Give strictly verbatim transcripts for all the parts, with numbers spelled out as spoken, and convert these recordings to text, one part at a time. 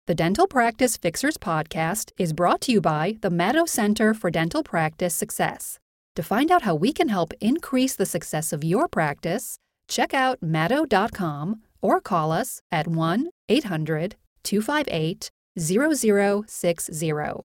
The Dental Practice Fixers podcast is brought to you by the Maddow Center for Dental Practice Success. To find out how we can help increase the success of your practice, check out maddow dot com or call us at one eight hundred two five eight zero zero six zero.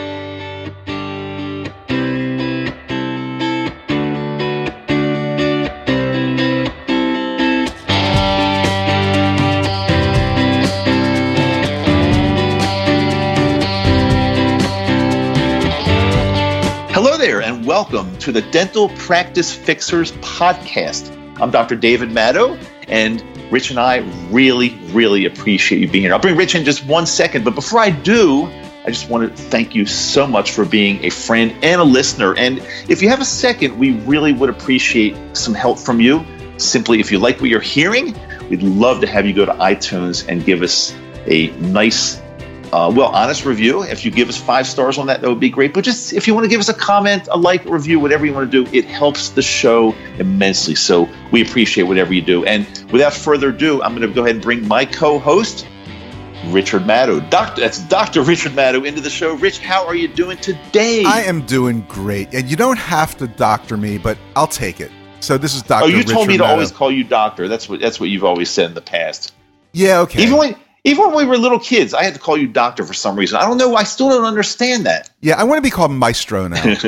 Hello there, and welcome to the Dental Practice Fixers podcast. I'm Doctor David Maddow, and Rich and I really, really appreciate you being here. I'll bring Rich in just one second, but before I do, I just want to thank you so much for being a friend and a listener. And if you have a second, we really would appreciate some help from you. Simply, if you like what you're hearing, we'd love to have you go to iTunes and give us a nice Uh, well, honest review. If you give us five stars on that, that would be great. But just if you want to give us a comment, a like, a review, whatever you want to do, it helps the show immensely. So we appreciate whatever you do. And without further ado, I'm going to go ahead and bring my co-host, Richard Maddow. Doctor, that's Doctor Richard Maddow into the show. Rich, how are you doing today? I am doing great. And you don't have to doctor me, but I'll take it. So this is Doctor Oh, you Richard told me to Maddow. always call you doctor. That's what that's what you've always said in the past. Yeah, okay. Even when Even when we were little kids, I had to call you doctor for some reason. I don't know. I still don't understand that. Yeah, I want to be called Maestro now. I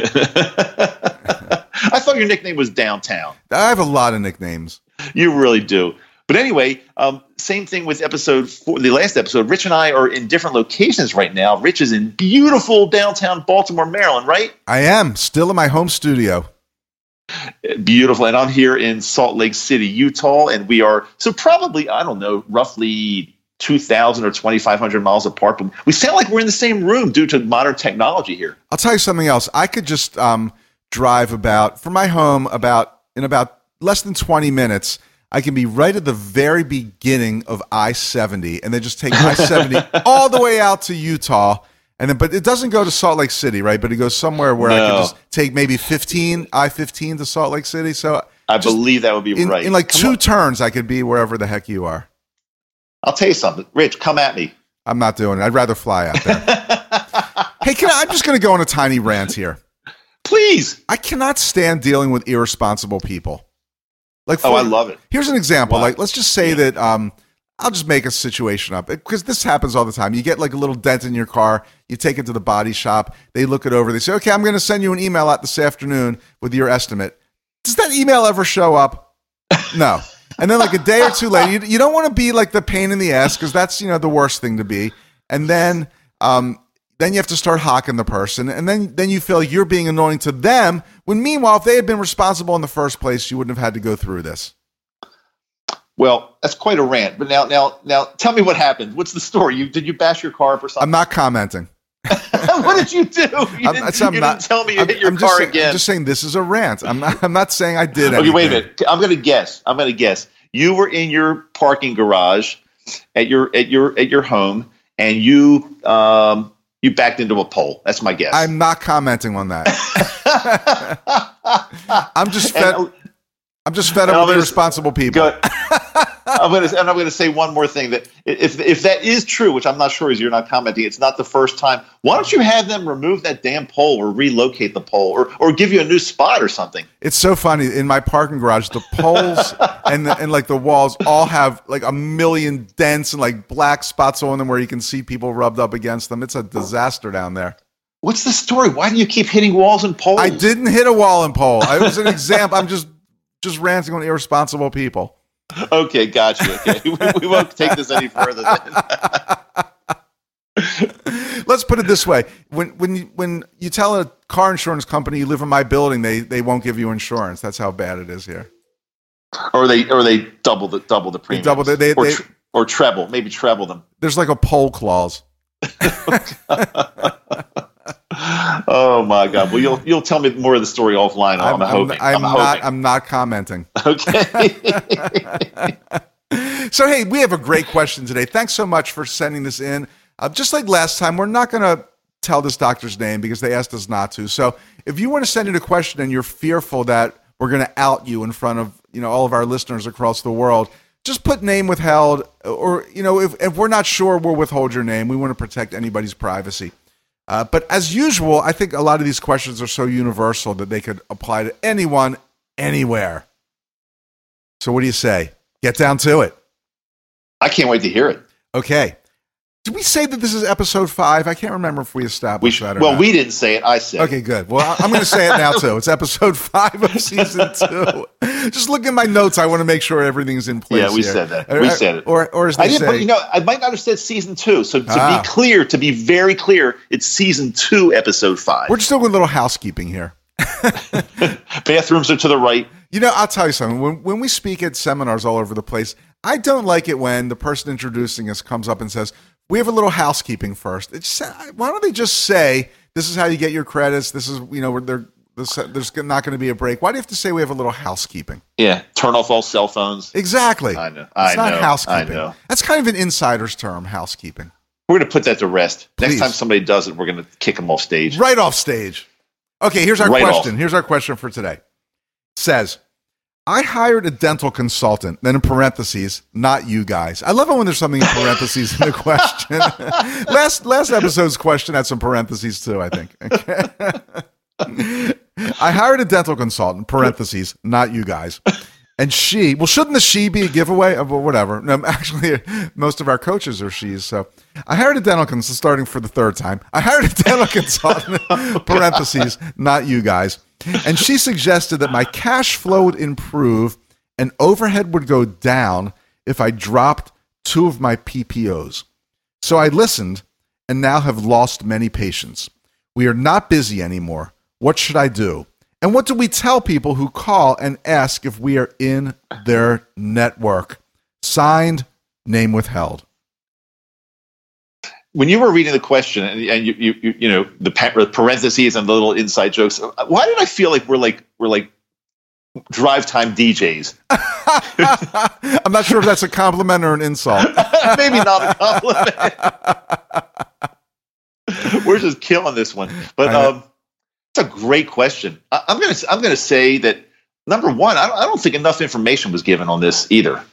thought your nickname was Downtown. I have a lot of nicknames. You really do. But anyway, um, same thing with episode four, the last episode. Rich and I are in different locations right now. Rich is in beautiful downtown Baltimore, Maryland, right? I am still in my home studio. Beautiful. And I'm here in Salt Lake City, Utah. And we are, so probably, I don't know, roughly two thousand or twenty-five hundred miles apart, but we sound like we're in the same room due to modern technology here. I'll tell you something else. I could just um, drive about, from my home, about in about less than twenty minutes, I can be right at the very beginning of I seventy, and then just take I seventy all the way out to Utah. And then, but it doesn't go to Salt Lake City, right? But it goes somewhere where No. I can just take maybe fifteen, I fifteen to Salt Lake City. So I just believe that would be in, right. in like Come two on. turns, I could be wherever the heck you are. I'll tell you something. Rich, come at me. I'm not doing it. I'd rather fly out there. Hey, can I, I'm just going to go on a tiny rant here. Please. I cannot stand dealing with irresponsible people. Like, for, Oh, I love it. Here's an example. Wow. Like, let's just say Yeah. that um, I'll just make a situation up because this happens all the time. You get like a little dent in your car. You take it to the body shop. They look it over. They say, "Okay, I'm going to send you an email out this afternoon with your estimate." Does that email ever show up? No. And then like a day or two later, you, you don't want to be like the pain in the ass because that's, you know, the worst thing to be. And then um, then you have to start hawking the person. And then, then you feel like you're being annoying to them when meanwhile, if they had been responsible in the first place, you wouldn't have had to go through this. Well, that's quite a rant. But now, now, now, tell me what happened. What's the story? You did you bash your car up or something? I'm not commenting. What did you do? You, I'm, didn't, so I'm you not, didn't tell me you I'm, hit your I'm car just saying, again. I'm just saying this is a rant. I'm not, I'm not saying I did anything. Okay, wait a minute. I'm going to guess. I'm going to guess. You were in your parking garage at your at your at your home, and you um, you backed into a pole. That's my guess. I'm not commenting on that. I'm just fed. And- I'm just fed and up I'm with gonna- irresponsible people. Go, I'm going to and I'm going to say one more thing that if if that is true, which I'm not sure is you're not commenting, it's not the first time. Why don't you have them remove that damn pole or relocate the pole or or give you a new spot or something? It's so funny. In my parking garage, the poles and the, and like the walls all have like a million dents and like black spots on them where you can see people rubbed up against them. It's a disaster down there. What's the story? Why do you keep hitting walls and poles? I didn't hit a wall and pole. I was an example. I'm just just ranting on irresponsible people. Okay, gotcha. Okay. we, we won't take this any further then. Let's put it this way: when when you, when you tell a car insurance company you live in my building, they they won't give you insurance. That's how bad it is here. Or they or they double the double the premium. double the- they- or, they- tr- or treble, maybe treble them. There's like a pole clause. Oh my God! Well, you'll you'll tell me more of the story offline. I'm, I'm, hoping. I'm, I'm, not. hoping. I'm not commenting. Okay. So, hey, we have a great question today. Thanks so much for sending this in. Uh, just like last time, we're not going to tell this doctor's name because they asked us not to. So, if you want to send in a question and you're fearful that we're going to out you in front of you know all of our listeners across the world, just put name withheld, or, you know, if, if we're not sure, we'll withhold your name. We want to protect anybody's privacy. Uh, but as usual, I think a lot of these questions are so universal that they could apply to anyone, anywhere. So what do you say? Get down to it. I can't wait to hear it. Okay. Did we say that this is episode five? I can't remember if we established we should, that or well, not. we didn't say it. I said Okay, good. Well, I'm going to say it now, too. It's episode five of season two. Just look at my notes. I want to make sure everything's in place. Yeah, we here. said that. We or, said it. Or, or as they I didn't, say, but, you know, I might not have said season two. So to Ah. be clear, to be very clear, it's season two, episode five. we're just doing a little housekeeping here. Bathrooms are to the right. You know, I'll tell you something. When, when we speak at seminars all over the place, I don't like it when the person introducing us comes up and says, we have a little housekeeping first. It's, why don't they just say, this is how you get your credits. This is, you know, they're, there's, there's not going to be a break. Why do you have to say we have a little housekeeping? Yeah, turn off all cell phones. Exactly. I know. It's I not know. housekeeping. I know. That's kind of an insider's term, housekeeping. We're going to put that to rest. Please. Next time somebody does it, we're going to kick them off stage. Right off stage. Okay, here's our Right question. off. Here's our question for today. It says, I hired a dental consultant, then in parentheses, not you guys. I love it when there's something in parentheses in the question. last last episode's question had some parentheses too, I think. Okay. I hired a dental consultant, parentheses, not you guys. And she, well, shouldn't the she be a giveaway? Uh, Well, whatever. No, actually, most of our coaches are she's. So I hired a dental consultant, starting for the third time. I hired a dental consultant, parentheses, not you guys. And she suggested that my cash flow would improve and overhead would go down if I dropped two of my P P Os. So I listened and now have lost many patients. We are not busy anymore. What should I do? And what do we tell people who call and ask if we are in their network? Signed, name withheld. When you were reading the question and, and you, you, you, you know, the parentheses and the little inside jokes, why did I feel like we're like we're like drive time D Js? I'm not sure if that's a compliment or an insult. Maybe not a compliment. We're just killing this one, but um, it's a great question. I, I'm gonna I'm gonna say that number one, I don't, I don't think enough information was given on this either.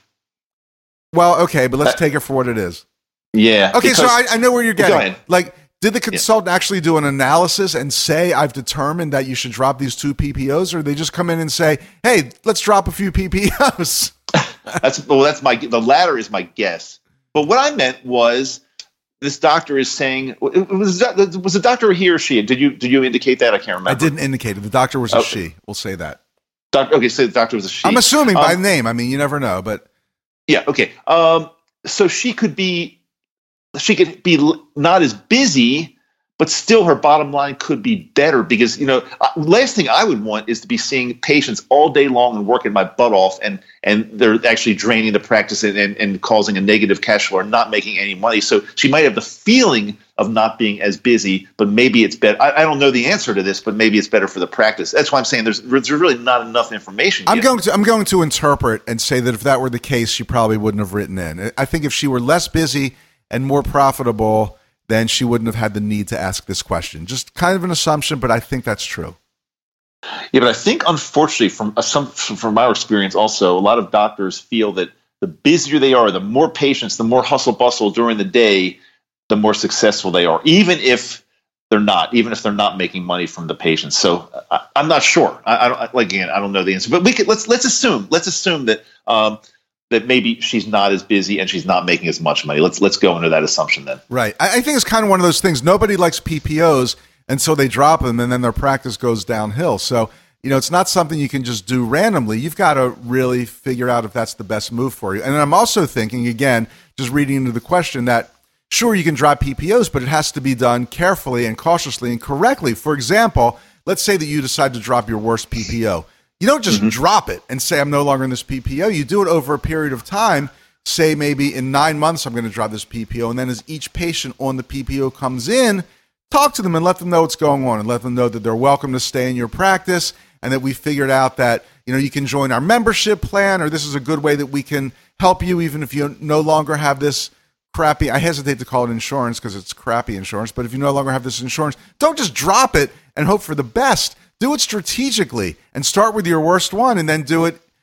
Well, okay, but let's take it for what it is. Yeah. Okay, so I, I know where you're Go getting. ahead. Like, did the consultant actually do an analysis and say, I've determined that you should drop these two P P Os, or they just come in and say, hey, let's drop a few P P Os? That's well, that's my the latter is my guess. But what I meant was this doctor is saying it was was the doctor he or she? Did you did you indicate that? I can't remember. I didn't indicate it. The doctor was a Okay. she. We'll say that. Doc, okay, so the doctor was a she. I'm assuming by Um, name. I mean, you never know, but Yeah. Okay. Um. So she could be, she could be l- not as busy, but still her bottom line could be better because, you know, uh, last thing I would want is to be seeing patients all day long and working my butt off, and and they're actually draining the practice and, and, and causing a negative cash flow or not making any money. So she might have the feeling of not being as busy, but maybe it's better. I, I don't know the answer to this, but maybe it's better for the practice. That's why I'm saying there's there's really not enough information. I'm yet. going to I'm going to interpret and say that if that were the case, she probably wouldn't have written in. I think if she were less busy and more profitable, then she wouldn't have had the need to ask this question. Just kind of an assumption, but I think that's true. Yeah, but I think unfortunately, from uh, some from our experience, also a lot of doctors feel that the busier they are, the more patients, the more hustle bustle during the day, the more successful they are, even if they're not, even if they're not making money from the patients. So I, I'm not sure. I, I don't like again. I don't know the answer, but we could let's let's assume let's assume that um, that maybe she's not as busy and she's not making as much money. Let's let's go into that assumption then. Right. I, I think it's kind of one of those things. Nobody likes P P Os, and so they drop them, and then their practice goes downhill. So, you know, it's not something you can just do randomly. You've got to really figure out if that's the best move for you. And I'm also thinking, again, just reading into the question, that sure, you can drop P P Os, but it has to be done carefully and cautiously and correctly. For example, let's say that you decide to drop your worst P P O. You don't just mm-hmm. drop it and say, I'm no longer in this P P O. You do it over a period of time. Say maybe in nine months, I'm going to drop this P P O. And then as each patient on the P P O comes in, talk to them and let them know what's going on, and let them know that they're welcome to stay in your practice, and that we figured out that, you know, you can join our membership plan, or this is a good way that we can help you even if you no longer have this crappy, I hesitate to call it insurance because it's crappy insurance, but if you no longer have this insurance, don't just drop it and hope for the best. Do it strategically and start with your worst one, and then do it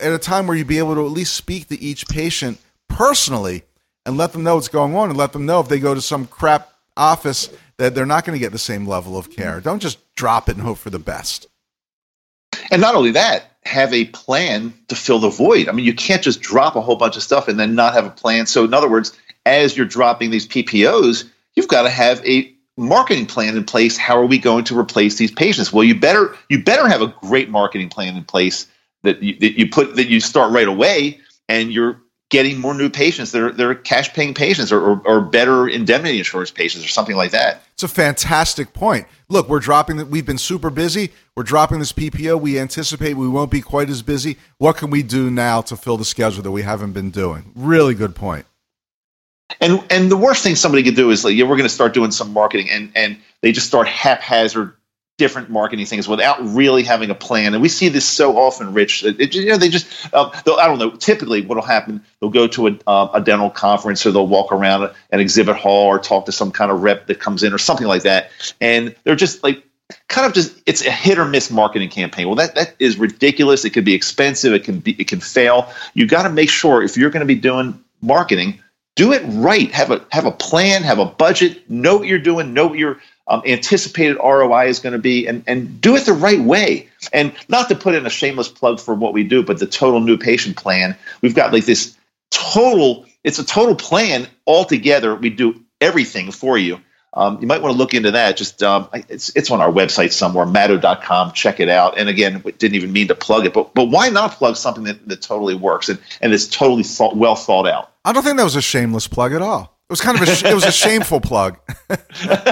at a time where you'd be able to at least speak to each patient personally and let them know what's going on and let them know if they go to some crap office that they're not going to get the same level of care. Don't just drop it and hope for the best. And not only that, have a plan to fill the void. I mean, you can't just drop a whole bunch of stuff and then not have a plan. So in other words, as you're dropping these P P Os, you've got to have a marketing plan in place. How are we going to replace these patients? Well, you better you better have a great marketing plan in place that you, that you put that you start right away, and you're getting more new patients that are, that are cash paying patients or, or, or better indemnity insurance patients or something like that. It's a fantastic point. Look, we're dropping that. We've been super busy. We're dropping this P P O. We anticipate we won't be quite as busy. What can we do now to fill the schedule that we haven't been doing? Really good point. And and the worst thing somebody could do is like, yeah, we're going to start doing some marketing, and and they just start haphazard different marketing things without really having a plan. And we see this so often, Rich. It, it, you know, they just uh, I don't know. Typically, what will happen? They'll go to a, uh, a dental conference, or they'll walk around a, an exhibit hall, or talk to some kind of rep that comes in, or something like that. And they're just like kind of just it's a hit or miss marketing campaign. Well, that that is ridiculous. It could be expensive. It can be it can fail. You got to make sure if you're going to be doing marketing, do it right. Have a have a plan, have a budget, know what you're doing, know what your um, anticipated R O I is going to be, and, and do it the right way. And not to put in a shameless plug for what we do, but the Total New Patient Plan, we've got like this total, it's a total plan altogether. We do everything for you. Um, you might want to look into that. Just um, it's it's on our website somewhere, matto dot com. Check it out. And again, we didn't even mean to plug it, but but why not plug something that, that totally works and, and is totally thought, well thought out? I don't think that was a shameless plug at all. It was kind of a sh- it was a shameful plug. But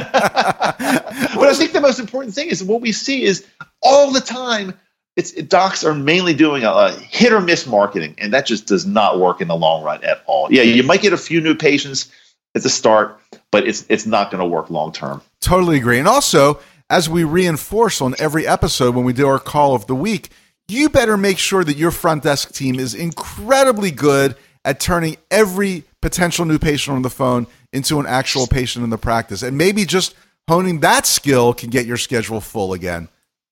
I think the most important thing is what we see is all the time. It's docs are mainly doing a, a hit or miss marketing, and that just does not work in the long run at all. Yeah, you might get a few new patients at the start, but it's it's not going to work long term. Totally agree. And also, as we reinforce on every episode when we do our call of the week, you better make sure that your front desk team is incredibly good at turning every potential new patient on the phone into an actual patient in the practice. And maybe just honing that skill can get your schedule full again.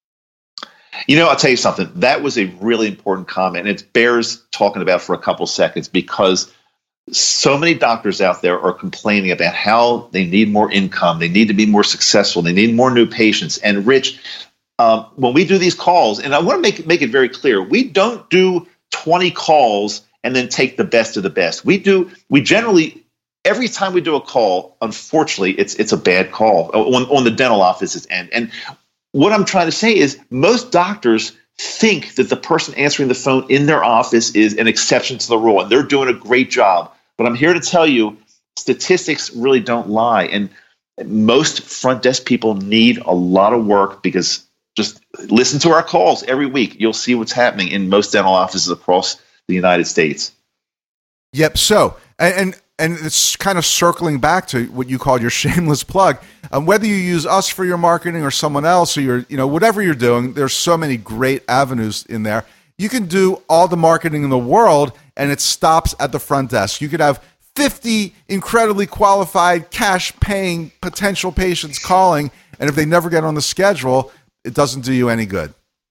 You know, I'll tell you something. That was a really important comment. And it bears talking about for a couple seconds, because so many doctors out there are complaining about how they need more income. They need to be more successful. They need more new patients. And Rich, um, when we do these calls, and I want to make, make it very clear, we don't do twenty calls and then take the best of the best. We do, we generally, every time we do a call, unfortunately, it's it's a bad call on, on the dental office's end. And what I'm trying to say is most doctors think that the person answering the phone in their office is an exception to the rule, and they're doing a great job. But I'm here to tell you, statistics really don't lie. And most front desk people need a lot of work, because just listen to our calls every week. You'll see what's happening in most dental offices across the United States. Yep. So, and, and and it's kind of circling back to what you called your shameless plug. Um, whether you use us for your marketing or someone else, or your, you know, whatever you're doing, there's so many great avenues in there. You can do all the marketing in the world, and it stops at the front desk. You could have fifty incredibly qualified, cash-paying potential patients calling, and if they never get on the schedule, it doesn't do you any good.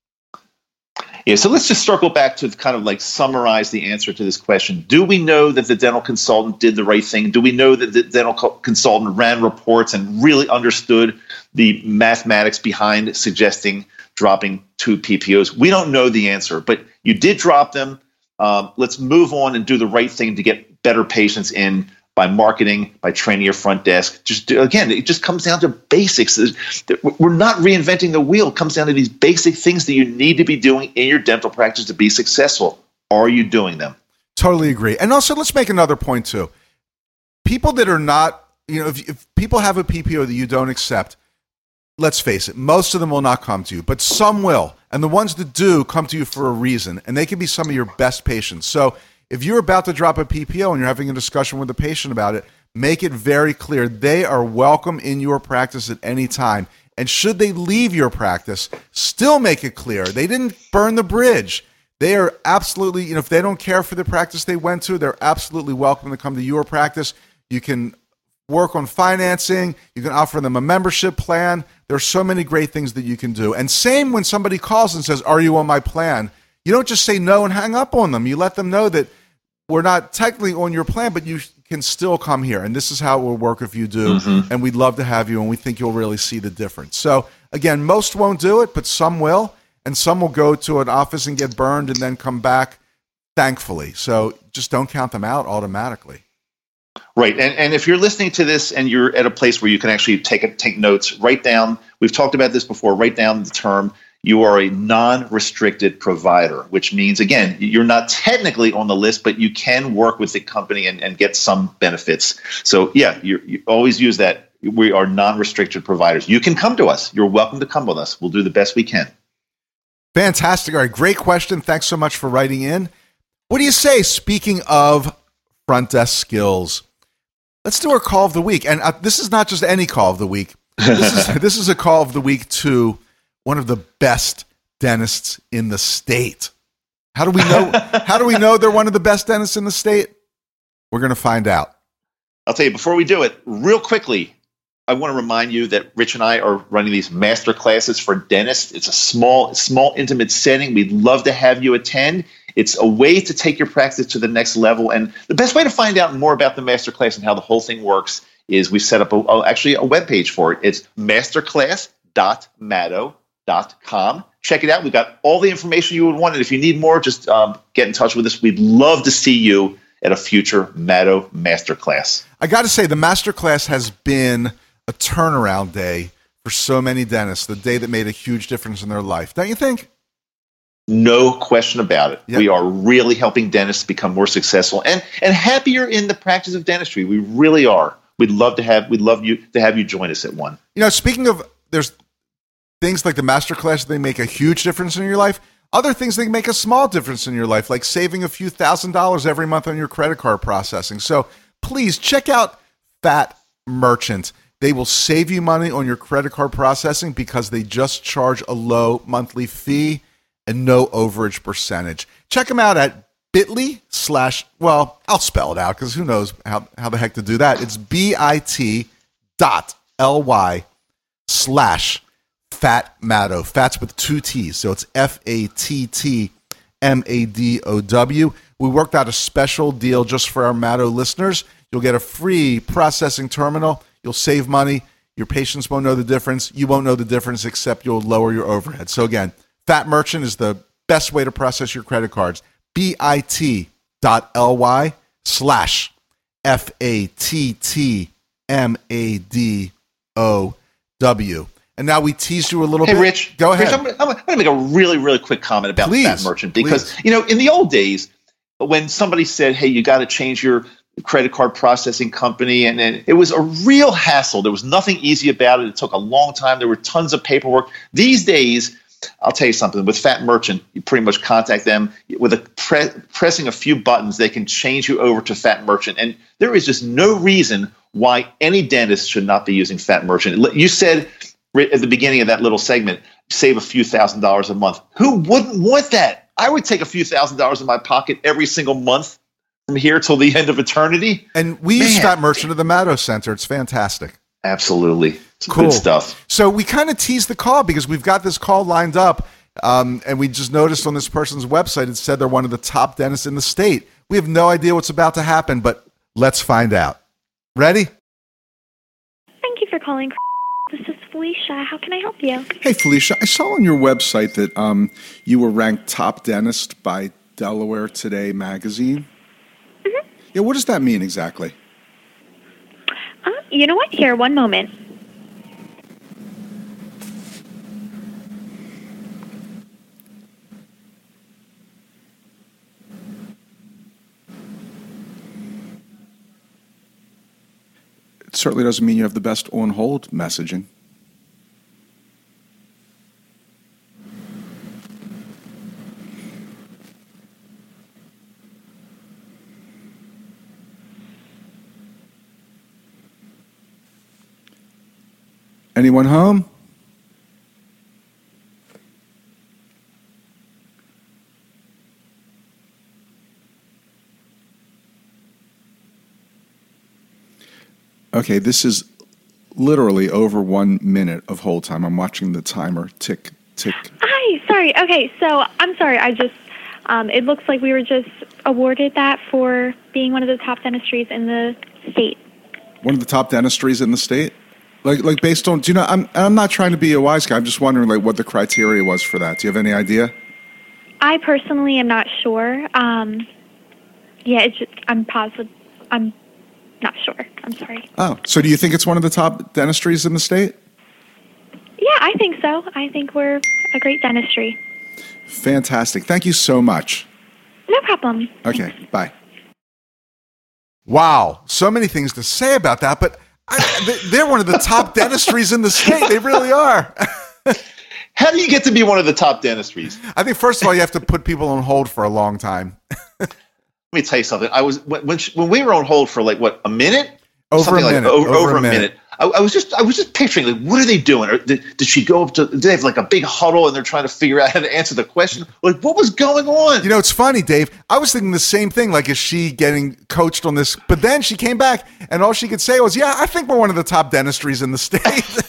Yeah, so let's just circle back to kind of like summarize the answer to this question. Do we know that the dental consultant did the right thing? Do we know that the dental co- consultant ran reports and really understood the mathematics behind suggesting dropping two P P Os? We don't know the answer, but you did drop them. Um, let's move on and do the right thing to get better patients in by marketing, by training your front desk. Just do, again, it just comes down to basics. We're not reinventing the wheel. It comes down to these basic things that you need to be doing in your dental practice to be successful. Are you doing them? Totally agree. And also, let's make another point too. People that are not, you know, if, if people have a P P O that you don't accept, let's face it, most of them will not come to you, but some will. And the ones that do come to you for a reason, and they can be some of your best patients. So if you're about to drop a P P O and you're having a discussion with the patient about it, make it very clear they are welcome in your practice at any time. And should they leave your practice, still make it clear they didn't burn the bridge. They are absolutely, you know, if they don't care for the practice they went to, they're absolutely welcome to come to your practice. You can work on financing. You can offer them a membership plan. There's so many great things that you can do. And same when somebody calls and says, are you on my plan? you don't just say no and hang up on them. You let them know that we're not technically on your plan, but you can still come here. And this is how it will work if you do. Mm-hmm. And we'd love to have you, and we think you'll really see the difference. So, again, most won't do it, but some will. And some will go to an office and get burned and then come back, thankfully. So just don't count them out automatically. Right. And and if you're listening to this and you're at a place where you can actually take a, take notes, write down, we've talked about this before, write down the term, you are a non-restricted provider, which means, again, you're not technically on the list, but you can work with the company and, and get some benefits. So, yeah, you you always use that. We are non-restricted providers. You can come to us. You're welcome to come with us. We'll do the best we can. Fantastic. All right, great question. Thanks so much for writing in. What do you say, speaking of front desk skills? Let's do our call of the week. And uh, this is not just any call of the week. This is, this is a call of the week to one of the best dentists in the state. How do we know? How do we know they're one of the best dentists in the state? We're going to find out. I'll tell you, before we do it, real quickly, I want to remind you that Rich and I are running these master classes for dentists. It's a small, small, intimate setting. We'd love to have you attend. It's a way to take your practice to the next level. And the best way to find out more about the master class and how the whole thing works is we set up a, a, actually a webpage for it. It's masterclass dot maddo dot com. Check it out. We've got all the information you would want. And if you need more, just um, get in touch with us. We'd love to see you at a future Maddo Masterclass. I got to say, the Masterclass has been a turnaround day for so many dentists, the day that made a huge difference in their life. Don't you think? No question about it. Yep. We are really helping dentists become more successful and, and happier in the practice of dentistry. We really are. We'd love to have we'd love you to have you join us at one. You know, speaking of, there's things like the Masterclass, they make a huge difference in your life. Other things, they make a small difference in your life, like saving a few thousand dollars every month on your credit card processing. So please check out Fat Merchant. They will save you money on your credit card processing because they just charge a low monthly fee and no overage percentage. Check them out at bit.ly slash, well, I'll spell it out because who knows how, how the heck to do that. It's bit dot ly slash Fat Maddo. Fat's with two T's, so it's F A T T M A D O W. We worked out a special deal just for our Maddo listeners. You'll get a free processing terminal. You'll save money. Your patients won't know the difference. You won't know the difference except you'll lower your overhead. So again, Fat Merchant is the best way to process your credit cards. bit.ly slash F A T T M A D O W. And now we teased you a little hey, bit. Hey, Rich. Go ahead. Rich, I'm, I'm going to make a really, really quick comment about please, Fat Merchant because, please. you know, in the old days, when somebody said, hey, you got to change your credit card processing company, and, and it was a real hassle. There was nothing easy about it. It took a long time. There were tons of paperwork. These days, I'll tell you something. With Fat Merchant, you pretty much contact them. With a pre- pressing a few buttons, they can change you over to Fat Merchant. And there is just no reason why any dentist should not be using Fat Merchant. You said at the beginning of that little segment, save a few thousand dollars a month. Who wouldn't want that? I would take a few thousand dollars in my pocket every single month from here till the end of eternity. And we Man. use Fat Merchant at the Maddo Center. It's fantastic. Absolutely. It's cool good stuff. So we kind of teased the call because we've got this call lined up, um, and we just noticed on this person's website it said they're one of the top dentists in the state. We have no idea what's about to happen, but let's find out. Ready? Thank you for calling. This is Felicia. How can I help you? Hey, Felicia. I saw on your website that um, you were ranked top dentist by Delaware Today magazine. Mm-hmm. Yeah, what does that mean exactly? Uh, you know what? Here, one moment. It certainly doesn't mean you have the best on-hold messaging. Anyone home? Okay, this is literally over one minute of hold time. I'm watching the timer tick, tick. Hi, sorry. Okay, so I'm sorry. I just Um, it looks like we were just awarded that for being one of the top dentistries in the state. One of the top dentistries in the state? Like, like based on, do you know, I'm, I'm not trying to be a wise guy. I'm just wondering, like, what the criteria was for that. Do you have any idea? I personally am not sure. Um, yeah, it's just, I'm positive. I'm not sure. I'm sorry. Oh, so do you think it's one of the top dentistries in the state? Yeah, I think so. I think we're a great dentistry. Fantastic. Thank you so much. No problem. Okay, bye. Wow, so many things to say about that, but I, they're one of the top dentistries in the state. They really are. How do you get to be one of the top dentistries? I think, first of all, you have to put people on hold for a long time. Let me tell you something. I was when when, she, when we were on hold for like what a minute, over something a minute, like over, over, over a a minute. minute. I, I was just I was just picturing like, what are they doing? Or did, did she go up to? Did they have like a big huddle and they're trying to figure out how to answer the question? Like, what was going on? You know, it's funny, Dave. I was thinking the same thing. Like, is she getting coached on this? But then she came back, and all she could say was, "Yeah, I think we're one of the top dentistries in the state."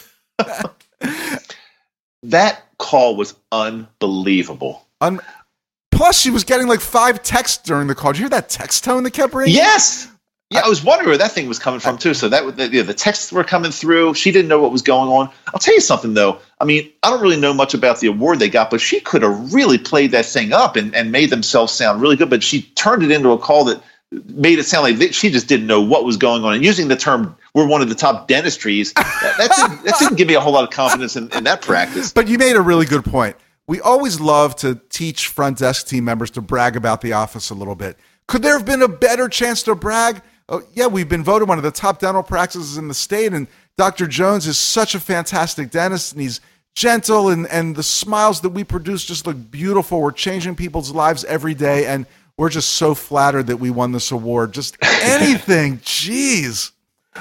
That call was unbelievable. Un- Plus, she was getting like five texts during the call. Did you hear that text tone that kept ringing? Yes. Yeah, I was wondering where that thing was coming from too. So that the, yeah, the texts were coming through. She didn't know what was going on. I'll tell you something though. I mean, I don't really know much about the award they got, but she could have really played that thing up and, and made themselves sound really good. But she turned it into a call that made it sound like they, she just didn't know what was going on. And using the term "we're one of the top dentistries," that, that, didn't, that didn't give me a whole lot of confidence in, in that practice. But you made a really good point. We always love to teach front desk team members to brag about the office a little bit. Could there have been a better chance to brag? Oh, yeah, we've been voted one of the top dental practices in the state, and Doctor Jones is such a fantastic dentist, and he's gentle, and, and the smiles that we produce just look beautiful. We're changing people's lives every day, and we're just so flattered that we won this award. Just anything. Jeez.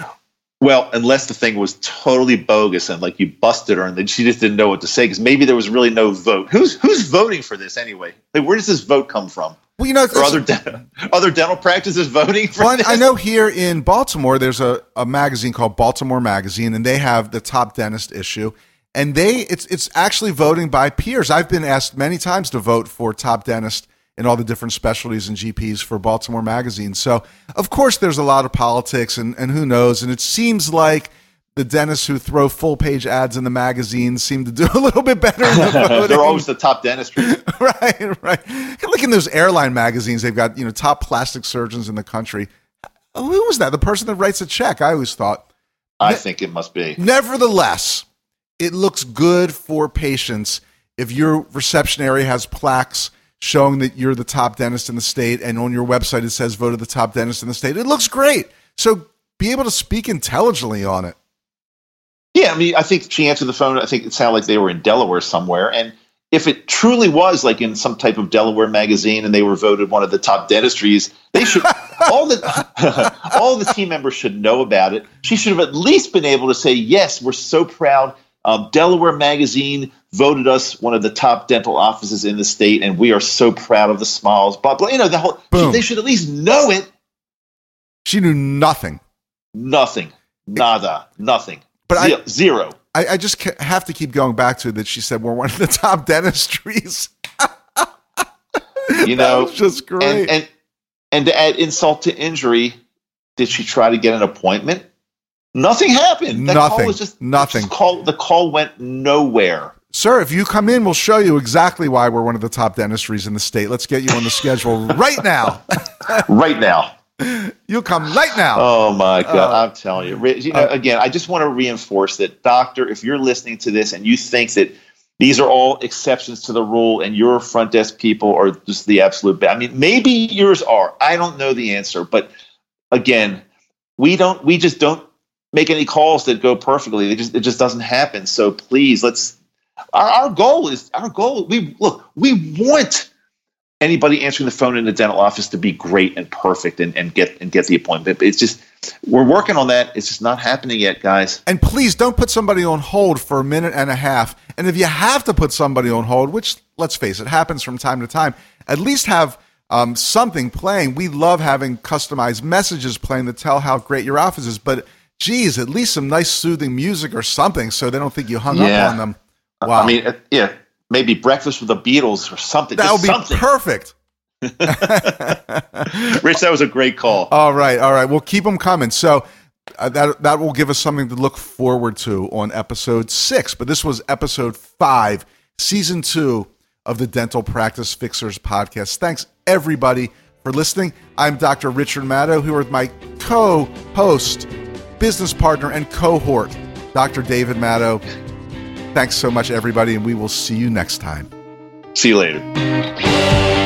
Well, unless the thing was totally bogus and like you busted her and then she just didn't know what to say because maybe there was really no vote. Who's who's voting for this anyway? Like, where does this vote come from? Well, you know, or other de- other dental practices voting for well, this? I know here in Baltimore, there's a, a magazine called Baltimore Magazine, and they have the top dentist issue, and they it's it's actually voting by peers. I've been asked many times to vote for top dentist in all the different specialties and G Ps for Baltimore Magazine. So, of course, there's a lot of politics, and, and who knows? And it seems like the dentists who throw full-page ads in the magazine seem to do a little bit better in the voting. They're always the top dentistry. Right, right. Look in those airline magazines. They've got, you know, top plastic surgeons in the country. Who was that? The person that writes a check, I always thought. I ne- think it must be. Nevertheless, it looks good for patients if your reception area has plaques showing that you're the top dentist in the state, and on your website it says voted the top dentist in the state. It looks great. So be able to speak intelligently on it. Yeah, I mean, I think she answered the phone. I think it sounded like they were in Delaware somewhere. And if it truly was like in some type of Delaware magazine and they were voted one of the top dentistries, they should all the all the team members should know about it. She should have at least been able to say, yes, we're so proud. Um, Delaware Magazine voted us one of the top dental offices in the state, and we are so proud of the smiles. But you know, the whole she, they should at least know it. She knew nothing. Nothing. Nada. Nothing. But zero. I, zero. I, I just have to keep going back to that. She said we're one of the top dentistries. You know, that was just great. And, and and to add insult to injury, did she try to get an appointment? Nothing happened. That nothing. Call was just, nothing. Just call, the call went nowhere. Sir, if you come in, we'll show you exactly why we're one of the top dentistries in the state. Let's get you on the schedule right now. Right now. You'll come right now. Oh, my God. Uh, I'm telling you. you know, uh, again, I just want to reinforce that, doctor, if you're listening to this and you think that these are all exceptions to the rule and your front desk people are just the absolute best. I mean, maybe yours are. I don't know the answer. But, again, we don't. We just don't make any calls that go perfectly. It just it just doesn't happen. So please, let's. Our, our goal is our goal. We look. We want anybody answering the phone in the dental office to be great and perfect and, and get and get the appointment. It's just we're working on that. It's just not happening yet, guys. And please don't put somebody on hold for a minute and a half. And if you have to put somebody on hold, which let's face it, happens from time to time, at least have um, something playing. We love having customized messages playing to tell how great your office is, but geez, at least some nice soothing music or something so they don't think you hung yeah. up on them. Wow. I mean, uh, yeah, maybe Breakfast with the Beatles or something. That Just would be something. perfect. Rich, that was a great call. All right, all right. Well, keep them coming. So uh, that that will give us something to look forward to on episode six. But this was episode five, season two of the Dental Practice Fixers podcast. Thanks, everybody, for listening. I'm Doctor Richard Madow, here with my co-host, business partner, and cohort, Doctor David Madow. Thanks so much, everybody, and we will see you next time. See you later.